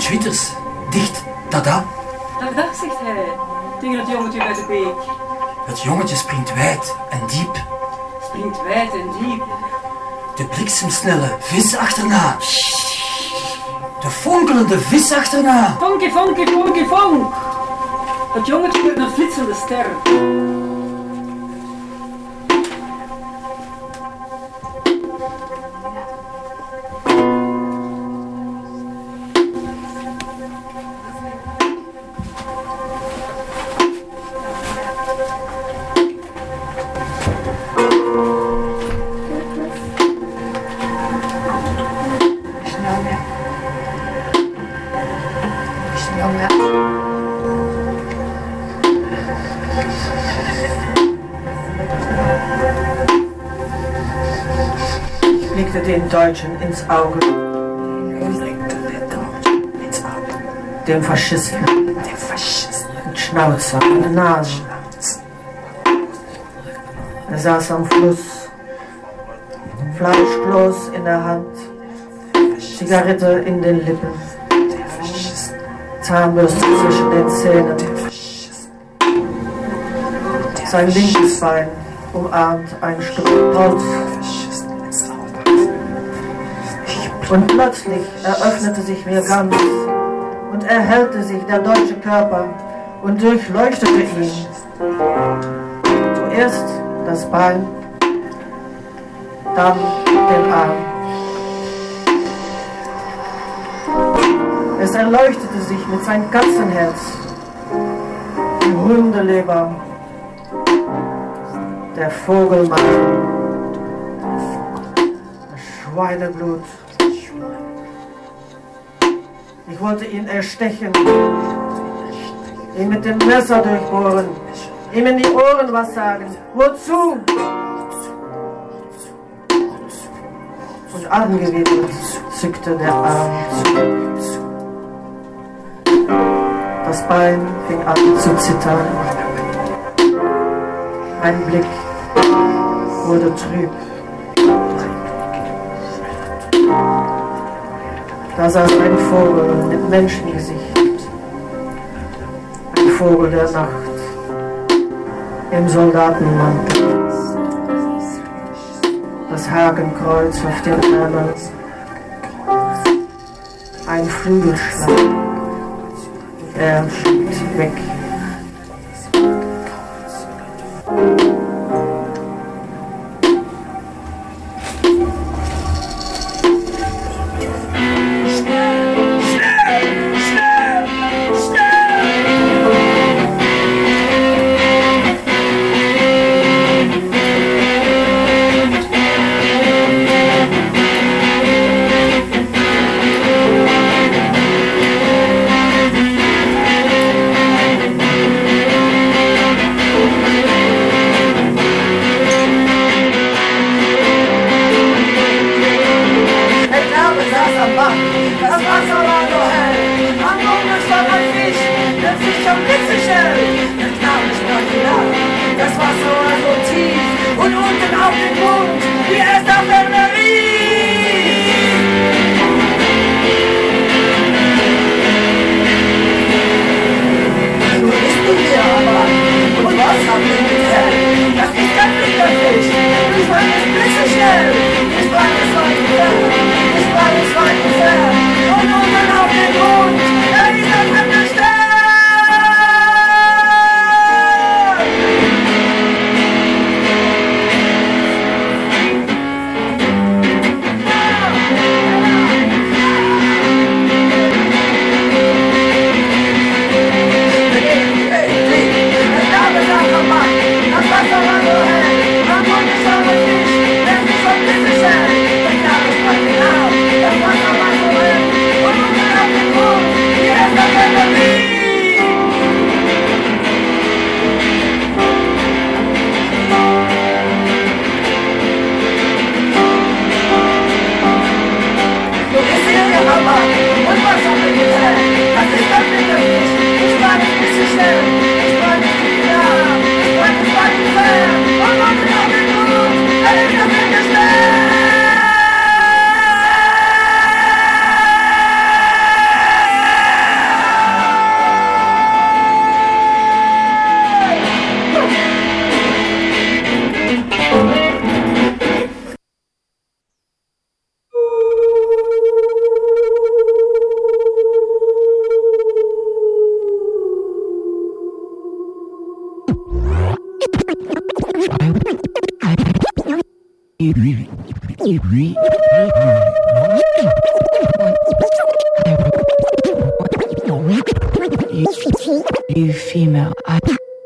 Zwitters. Dicht, dada. Dag, zegt hij, tegen het jongetje bij de beek. Het jongetje springt wijd en diep. Springt wijd en diep. De bliksemsnelle vis achterna. De fonkelende vis achterna. Vonkie, vonkie, vonkie, vonk. Het jongetje werd een flitsende ster. Blickte den Deutschen ins Auge. Dem Faschisten. Mit Schnauzer und Nase. Er saß am Fluss, Fleischkloß in der Hand, Zigarette in den Lippen, Zahnbürste zwischen den Zähnen. Sein linkes Bein umarmt ein Stück Brot. Und plötzlich eröffnete sich mir ganz und erhellte sich der deutsche Körper und durchleuchtete ihn. Zuerst das Bein, dann den Arm. Es erleuchtete sich mit seinem ganzen Herz. Die Hundeleber, der Vogelmagen, das Schweineblut. Ich wollte ihn erstechen, ihn mit dem Messer durchbohren, ihm in die Ohren was sagen. Wozu? Und angewidert zückte der Arm zurück. Das Bein fing an zu zittern. Ein Blick wurde trüb. Da saß ein Vogel mit Menschengesicht. Ein Vogel der Nacht im Soldatenmantel. Das Hakenkreuz auf den Ärmeln. Ein Flügelschlag. Er fliegt weg. You female, I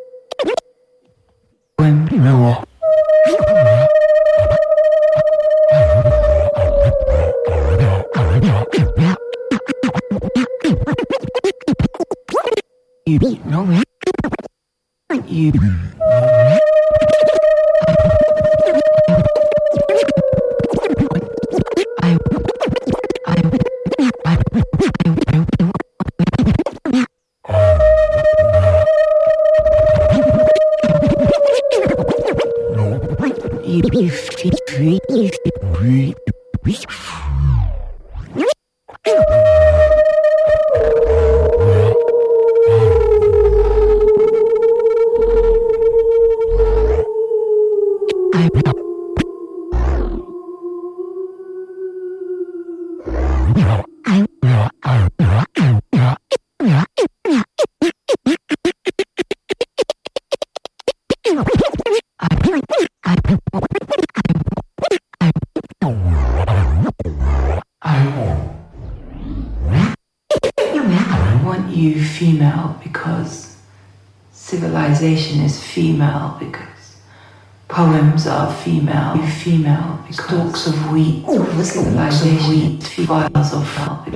want you female because civilization is female, because poems are female. You female because stalks of wheat, civilization, files of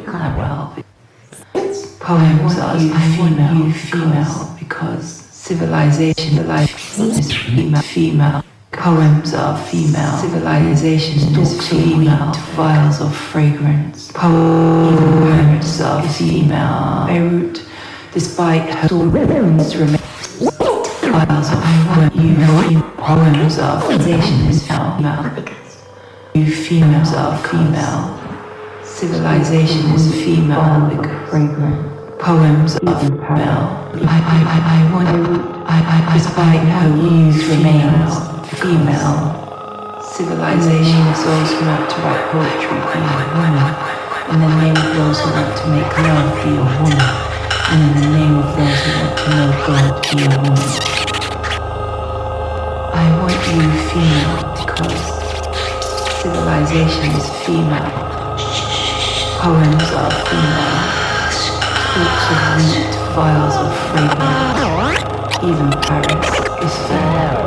poems are female. You female because civilization is female. Poems are female. Civilization is female. Vials of fragrance. Poems are female. Beirut, despite her storms, remains. Vials of you. Poems are civilization is female. You females are female. Civilization is female. Fragrant. Poems are female. I want. Despite her youth remains female. Civilization is those who want to write poetry be a woman. In the name of those who want to make love be a woman. And in the name of those who want to know God be a woman. I want you female because civilization is female. Poems are female. Stalks of wheat, vials of fragrance. Even Paris is female.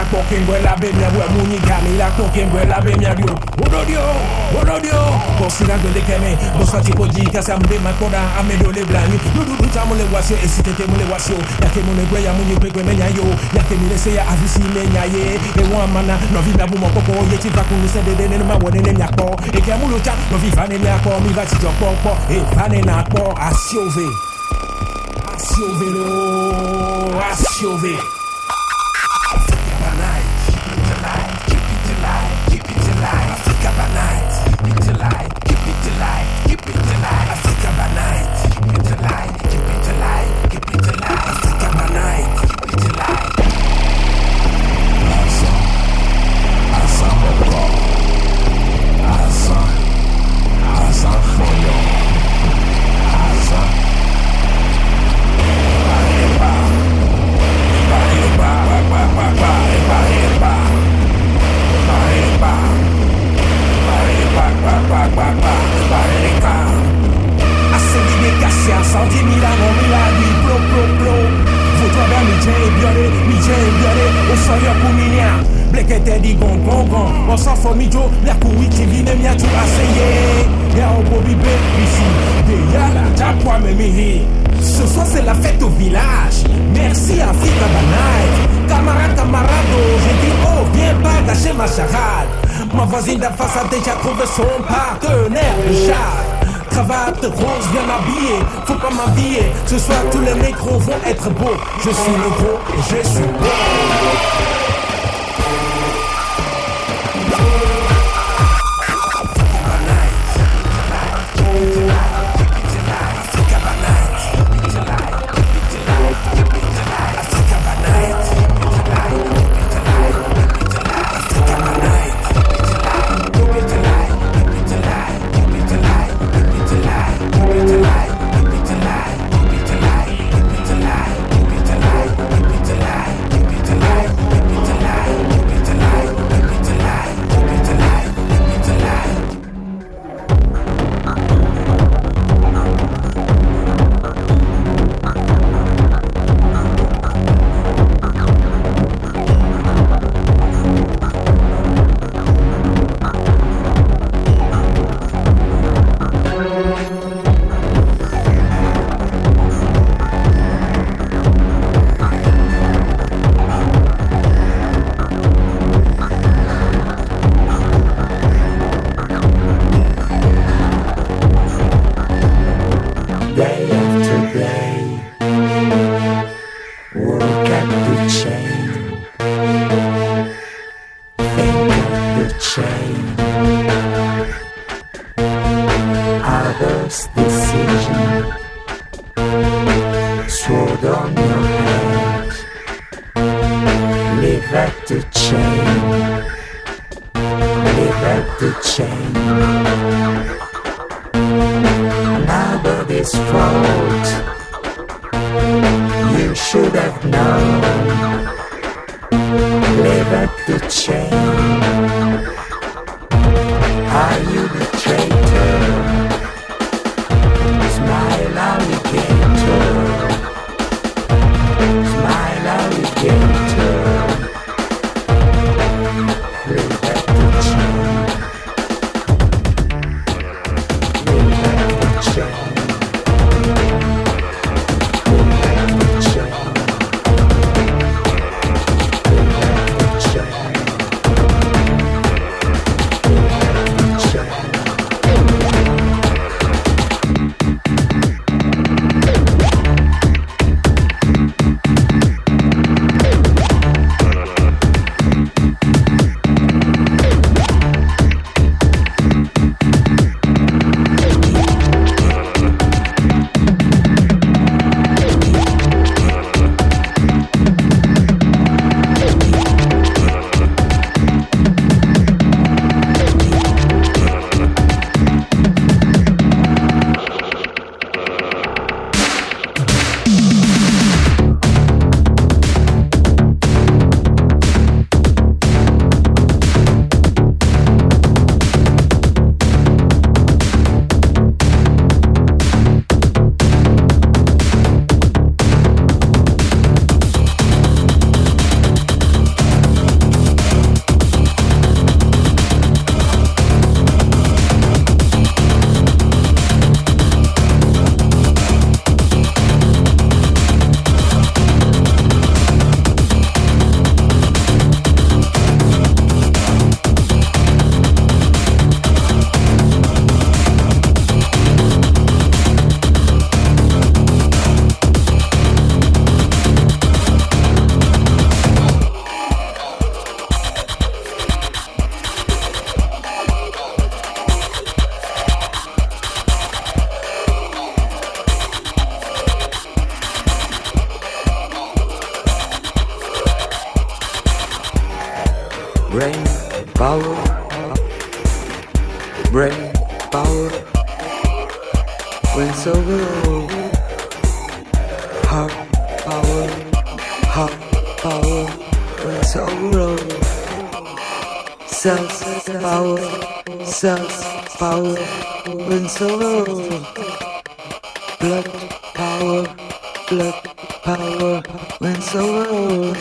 poking where la be mia we muni gami la poking where la be mia dio. Ododio. Considérant de keme, bon sorti koji ka sambe makoda amedo le blani. Dudu tamo le wasio e sitete mo le wasio. Yake mo le gwe ya muni gwe menya yo. Yake mi le se ya avisi menya ye. E wa mana no vi na bu mo popo ye ti fa kunu se de ne ma wone ne nyako. E ke mu lo cha no vi fa ne nyako mi va ti jo popo. E fa ne na po asiove. Asiove. Africa by night, keep it alive, keep it alive, keep it alive. Africa by night, keep it alive, keep it alive, keep it alive. Africa by night, keep it alive, keep it alive, keep it alive. Africa by night, keep it alive. Ce soir c'est la fête au village. Merci Africa by night. Camarado, j'ai dit oh viens pas gâcher ma charade. Ma voisine d'en face a déjà trouvé son partenaire de charge. Cravate rose bien habillée, faut pas m'habiller. Ce soir tous les négros vont être beaux. Je suis le gros et je suis beau. brain power when so low. Heart power when so low. Cells power when so low. Blood power when so low.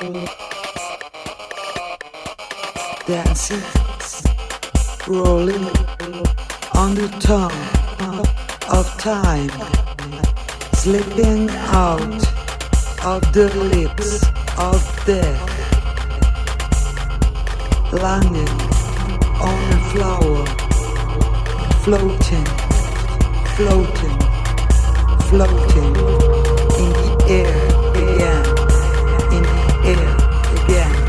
Dancing, rolling on the tongue of time, slipping out of the lips of death, landing on a flower, floating in the air again, in the air again.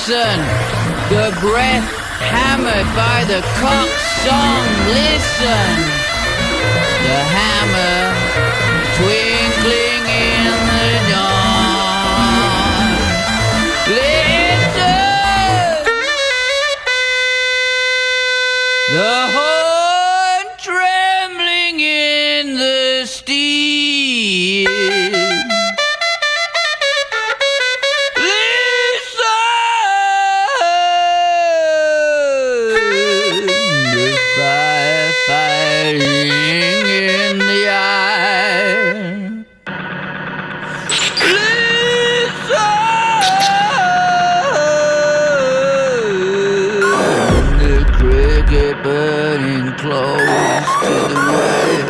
listen, the breath hammered by the cock song, listen, the hammer twinkling in the dawn, listen, the horn trembling in the steel. Burning close to the way.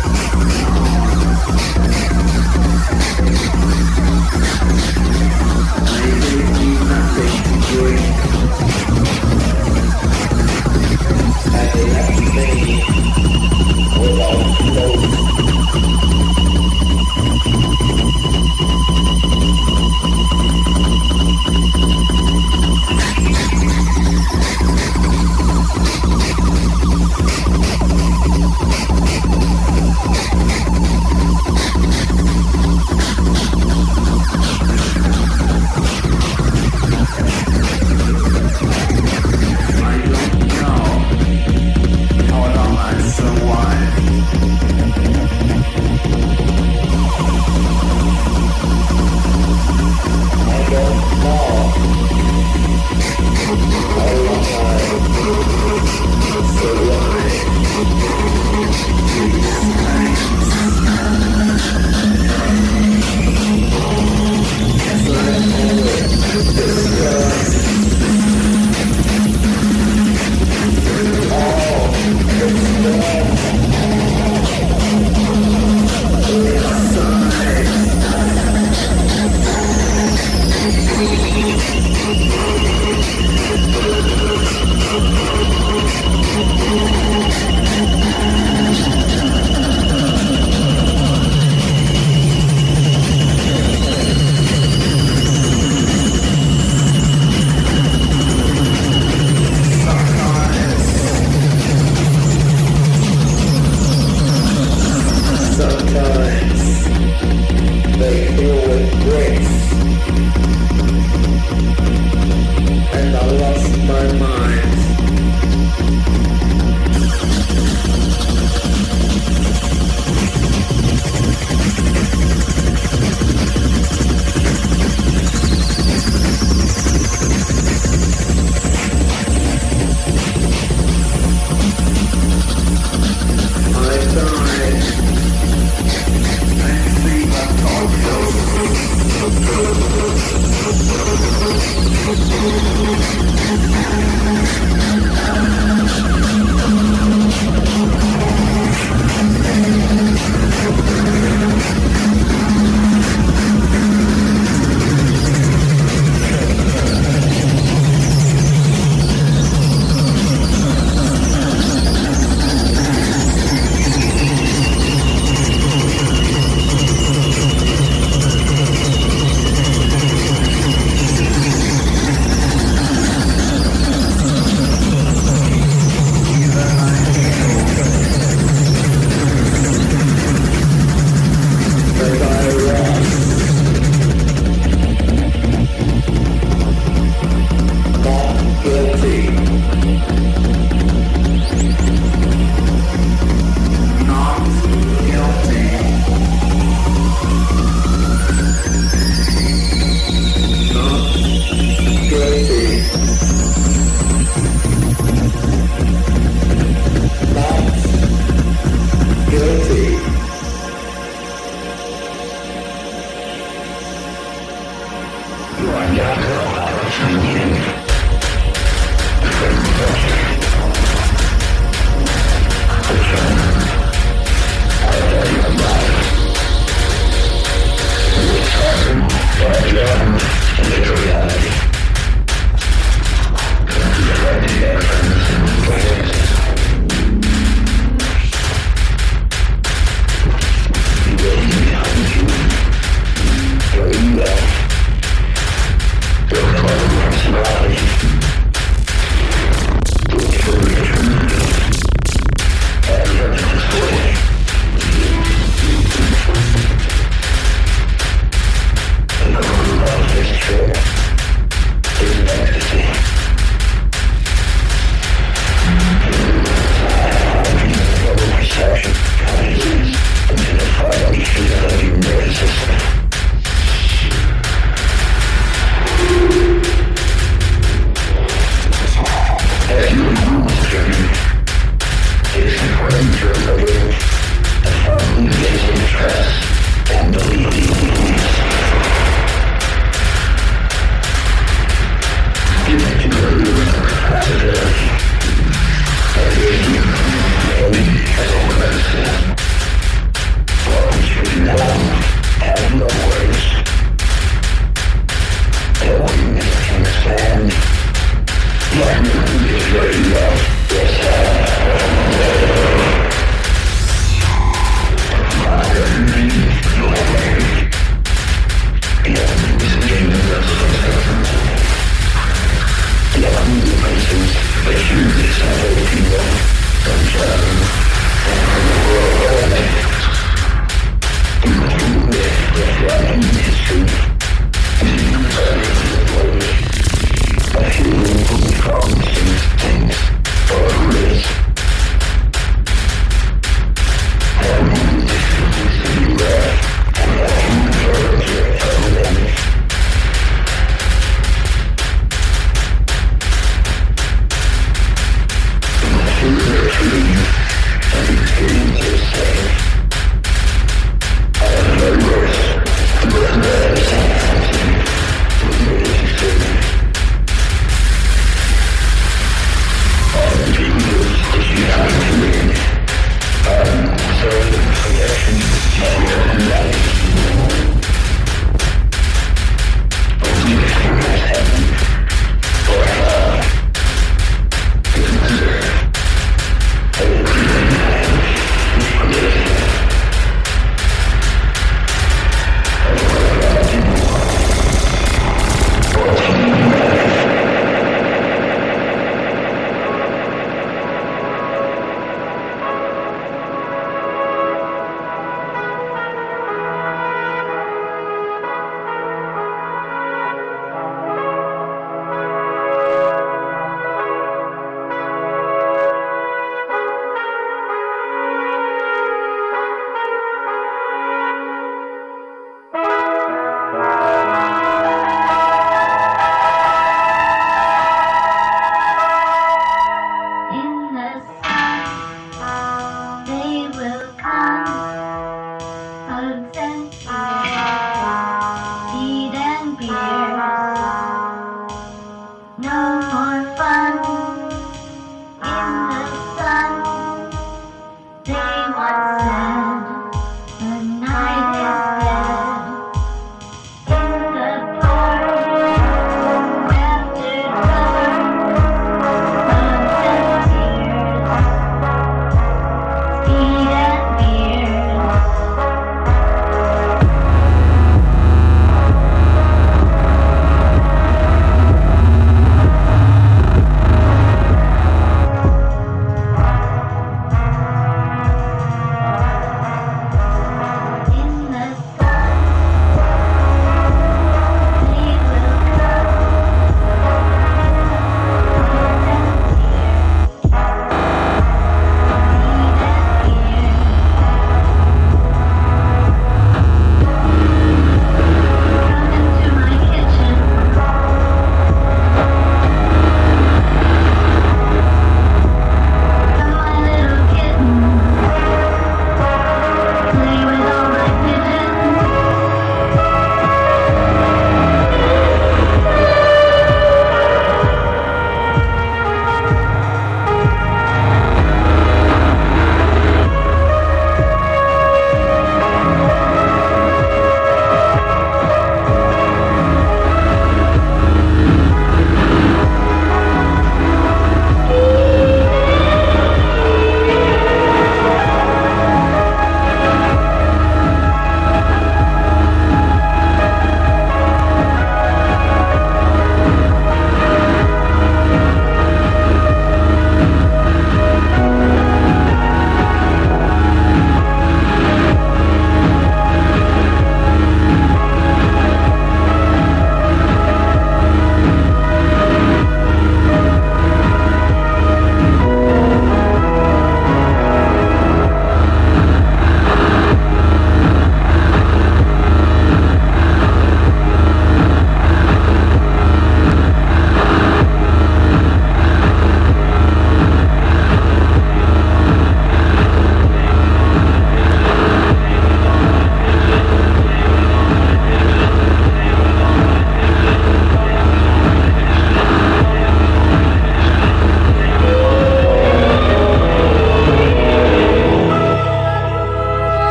I think I told you.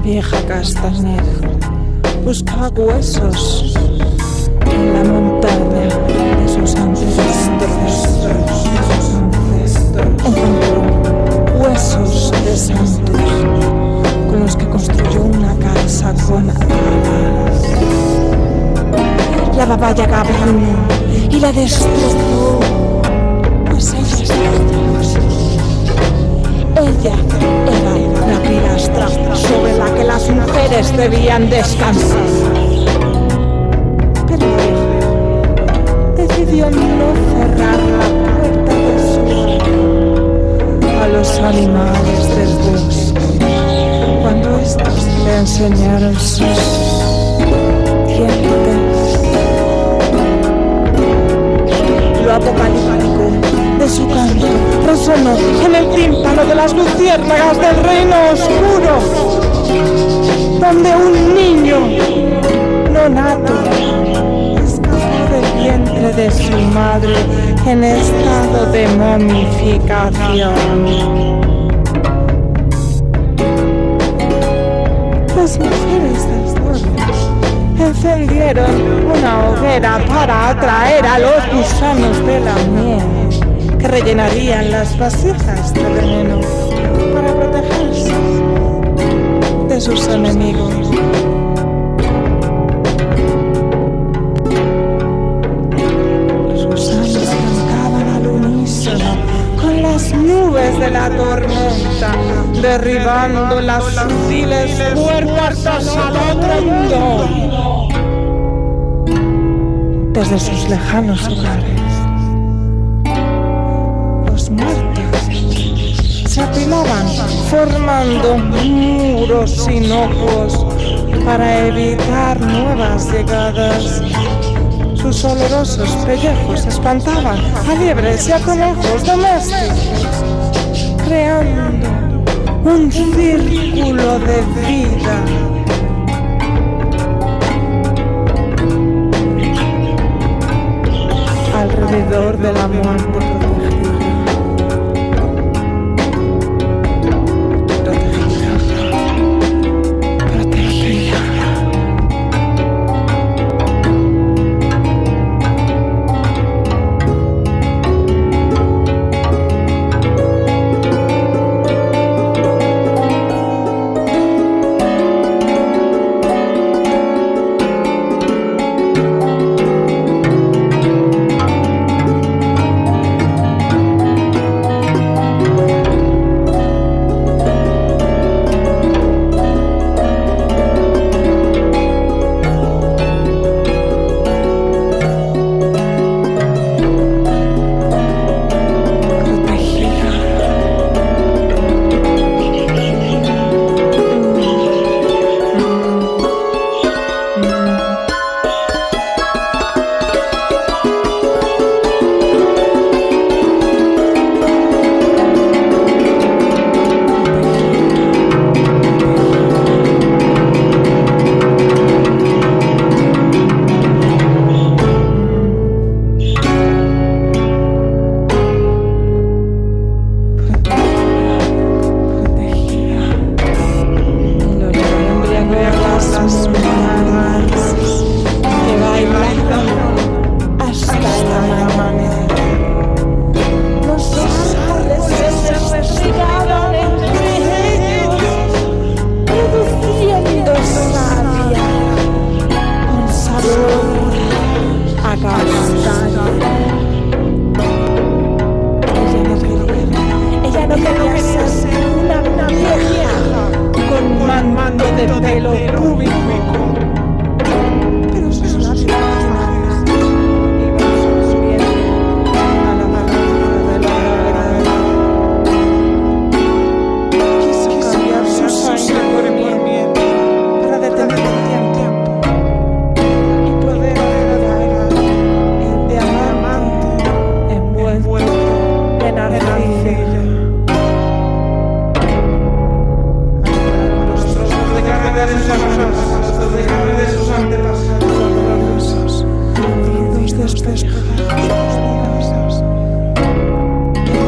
vieja castañera buscaba huesos en la montaña de sus ancestros. Encontró huesos de santos con los que construyó una casa con alas. La babaya Gabriel y la destrozó, pues ella era la pilastra sobre la que las mujeres debían descansar. Pero él decidió no cerrar la puerta de su hogar a los animales del bosque cuando estos le enseñaron sus dientes. Lo apocalíptico de su canto resonó en el tímpano de las luciérnagas del reino oscuro, donde un niño no nato escapó del vientre de su madre en estado de momificación. Las mujeres del pueblo encendieron una hoguera para atraer a los gusanos de la miel que rellenarían las vasijas de veneno para protegerse de sus enemigos. Los gusanos cantaban al unísono con las nubes de la tormenta, derribando las sutiles puertas al otro mundo. Desde sus lejanos hogares, los muertos se apilaban formando muros inocuos para evitar nuevas llegadas. Sus olorosos pellejos espantaban a liebres y a conejos domésticos, creando un círculo de vida. Alrededor de la muerte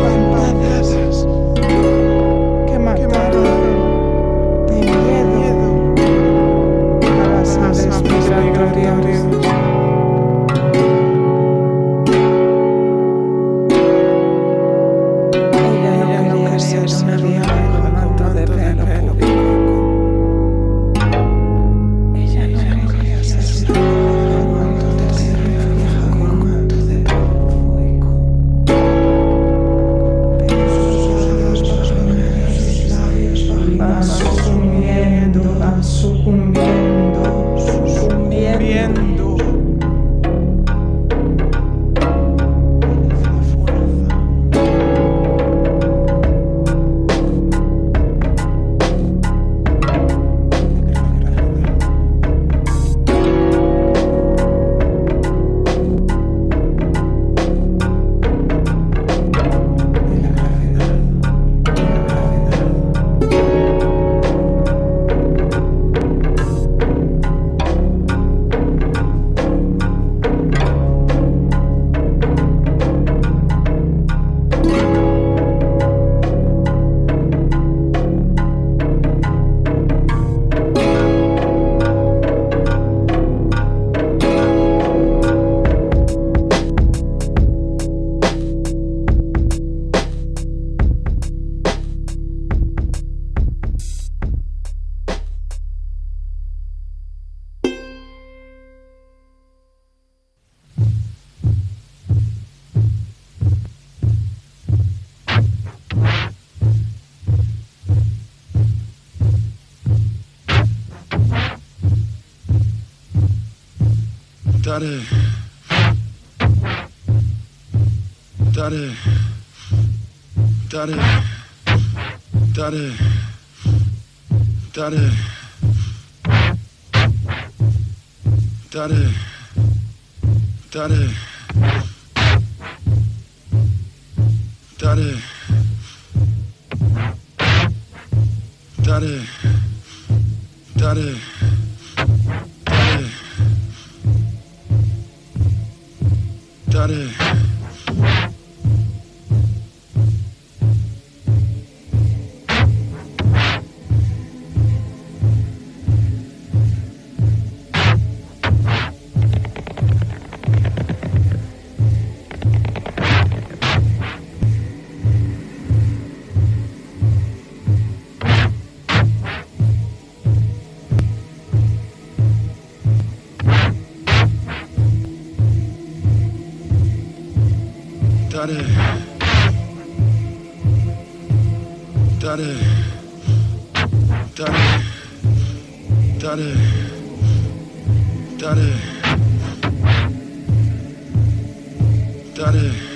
que mataron de miedo Daddy. Daddy. Daddy. Daddy. Daddy. Daddy. Daddy. Daddy. Daddy. Daddy. Daddy. Daddy. Daddy. Daddy. Daddy. Daddy. Daddy.